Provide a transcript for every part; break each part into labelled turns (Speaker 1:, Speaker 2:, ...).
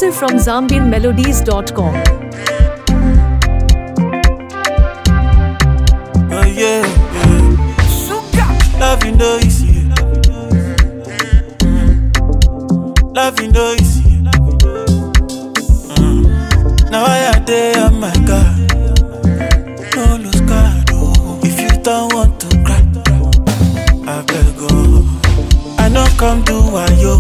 Speaker 1: Exclusive from ZambianMelodies.com.
Speaker 2: Oh yeah, yeah. Loving no easy. Loving no easy. Now I day on my God. No lose God. Oh. If you don't want to cry, I beg go. I know come do wayo.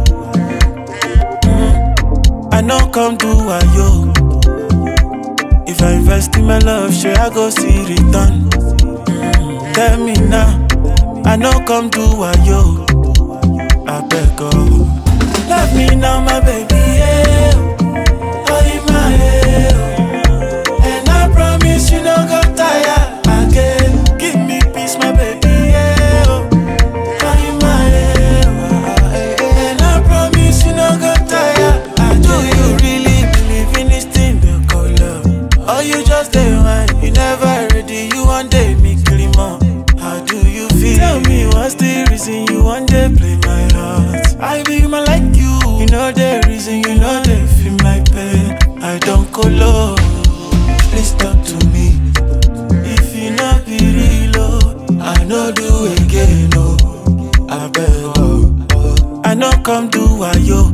Speaker 2: I know come do wayo. If I invest in my love, sure I go see return. Tell me now, I know come do wayo. I beg go. Love me now, my baby, yeah. Oh, in my head. And I promise you no go tire again. Give me peace, my baby, yeah. Oh, in my head. And I promise you no go tire. Do you really believe in this thing they call love? Or you just day one, you never ready, you one day me clean more. How do you feel? Tell me what's the reason you one day play my heart? I be man like you know the reason, you know they feel my pain. I don't go low, please talk to me. If you not be real, oh, I know do again, oh. I beg, oh. I know come do wayo.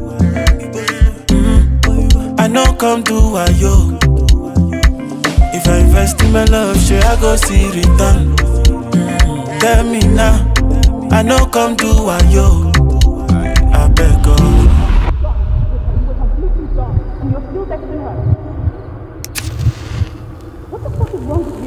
Speaker 2: I know come do wayo. If I invest in my love, sure I go see return. Tell me now, I know come do wayo. I beg go.
Speaker 3: And you're still texting her. What the fuck is wrong with you?